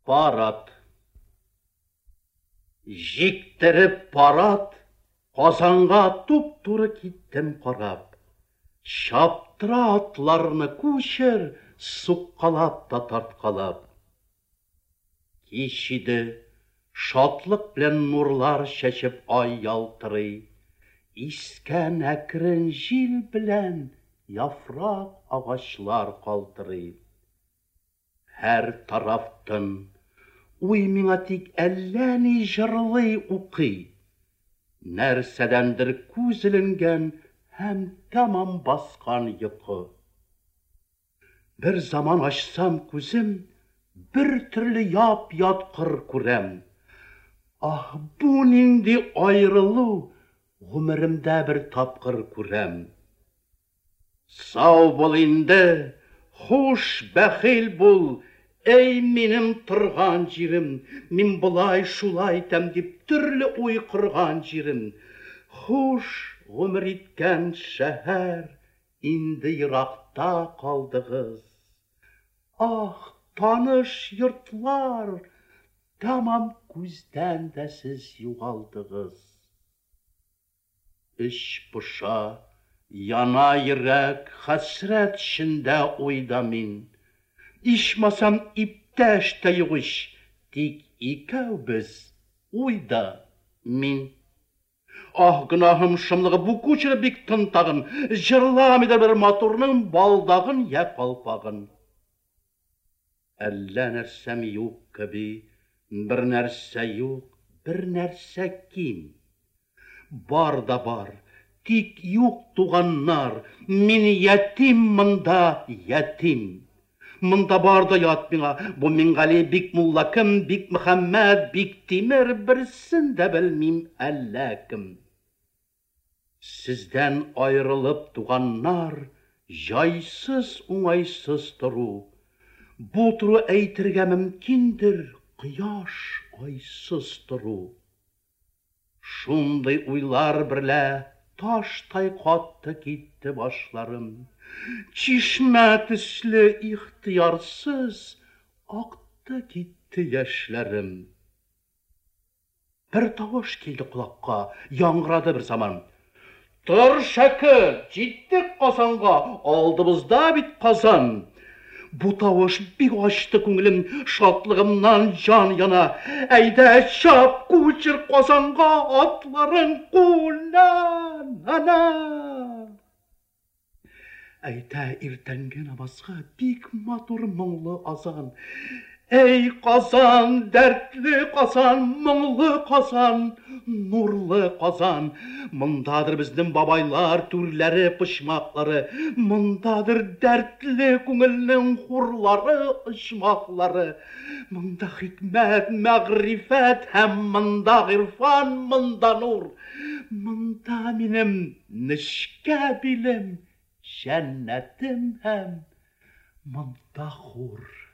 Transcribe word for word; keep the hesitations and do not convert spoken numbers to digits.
Барат. Жиктіріп барат, Қазанға туп-туры киттім қарап. Шаптыра атларыны көшір, сұққалап та тартқалап. Кешіді, шатлық білен нұрлар шәшіп ай ялтырый. Искән әкірін жил білен яфрақ ағашлар қалтырый. Әр тарафтын уй миңа тик әлләни жырлый уқый. Нәрсәдәндір күзілінген һәм тамам басқан йықы. Бір заман ашсам күзім, бір түрлі яп-ят қыр күрәм. Ах, бұ нинди айрылу, ғұмырымда бір тапқыр күрәм. Сау бол инде, хуш бәхил бол, ей менің тұрған жерім, мен бұлай шулай тәмдеп түрлі ой құрған жерім. Хуш ғұмыр еткен шәһәр, инді ирақта қалдығыз. Ах, таныш йұртлар, тамам көзден дә сіз юғалдығыз. Іш бұша, яна йөрәк, хәсрәт ішінде ойда мен. İşmasam iptəş də yuğuş, tik ikəv biz, uyda min. Ah, günahım şımlığı bu küçürü bik tıntağın, jırlam eder bir motorunun baldağın ya qalpağın. Әллә нәрсәм юк кеби, bir нәрсә юк, bir нәрсә ким. Бар да бар, тик юк туганнар, мин ятим мында ятим. Мында барда ят миңа, бу Миңгали бик мулла кім, бик Мөхәммәд, бик Тимер, бірсін дә белмим әллә кім. Сізден айрылып туганнар, жайсыз, уңайсыз тұру. Бу тұру әйтергә мөмкиндер, құяш айсыз тұру. Шундай уйлар бірлә, таштай қатты китте башларым. Çişmə tüslü ixtiyarsız aktı gitti yaşlarım. Bir tavuş geldi kulakka, yangradı bir zaman. Dur şakir, ciddik Kazanğa, aldığımızda bit Kazan. Bu tavuş bir açtı künglüm, şatlığımdan can yana. Eyde şap kuçur Kazanğa, atların kulan ana. Әйтә иртәнге намазға бик матур мұңлы азан. Эй Қазан, дәртлі Қазан, мұңлы Қазан, нұрлы Қазан. Мұндадыр біздің бабайлар түрлері, пышмақлары. Мұндадыр дәртлі көңілнің хурлары, ышмақлары. Мұнда хикмәт, мәғрифәт, һәм мұнда ғирфан, мұнда нұр. Мұнда минем нишкә билем. Cennetim hem mındahur.